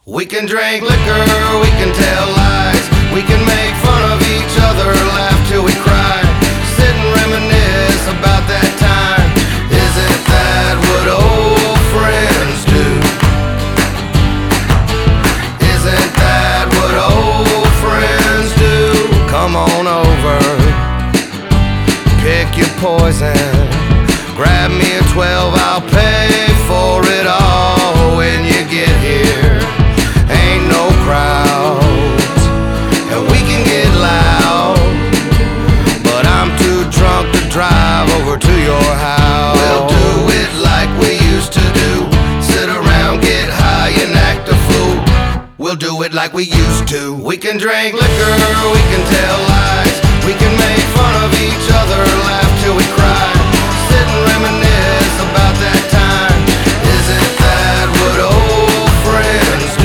We can drink liquor, we can tell lies, we can make fun of each other, laugh till we cry, sit and reminisce about that time. Isn't that what old friends do? Isn't that what old friends do? Come on over, pick your poison, grab me a 12, I'll pay for it all when you get here. Ain't no crowds, and we can get loud, but I'm too drunk to drive over to your house. We'll do it like we used to do, sit around, get high and act a fool. We'll do it like we used to. We can drink liquor, we can tell lies, we can make fun of each other, laugh till we cry, sit and reminisce about that time.